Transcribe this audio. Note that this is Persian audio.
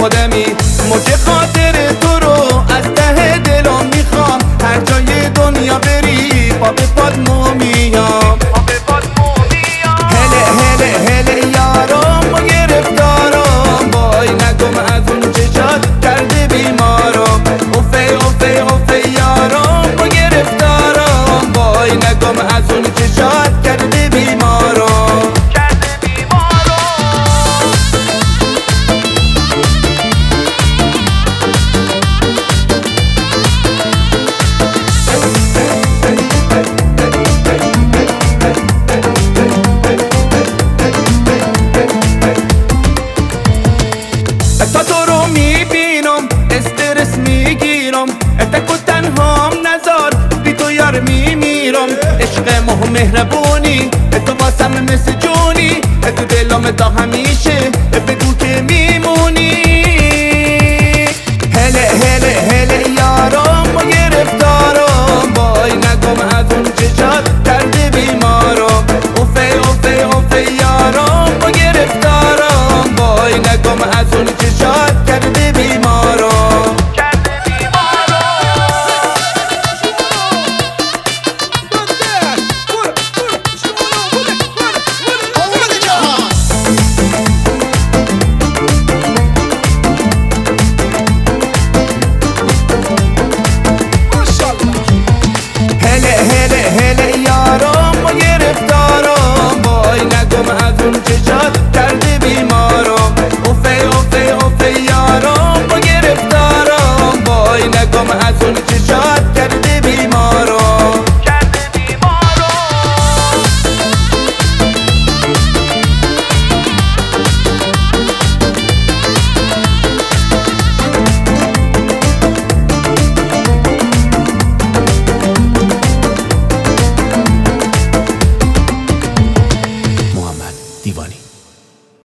خودمی. موج خاطر تو رو از ته دلم میخوام، هر جای دنیا بری پا به پات میام. هله هله هله یارم و گرفتارم، وای نگم از اون چشات کرده بیمارم. اوفه اوفه اوفه یارم و گرفتارم، وای نگم از اون چشات کرده بیمارم. تا تو رو میبینم استرس میگیرم، اتکو تنهام نزار بی تو یار میمیرم. عشق ماه مهربونی تو واسم مثل جونی، تو دلم تا همیشه بگو که میمونی. هله هله هله یارم و گرفتارم، وای نگم از اون چشات کرده بیمارم. اوفه اوفه اوفه یارم و گرفتارم، وای نگم از اون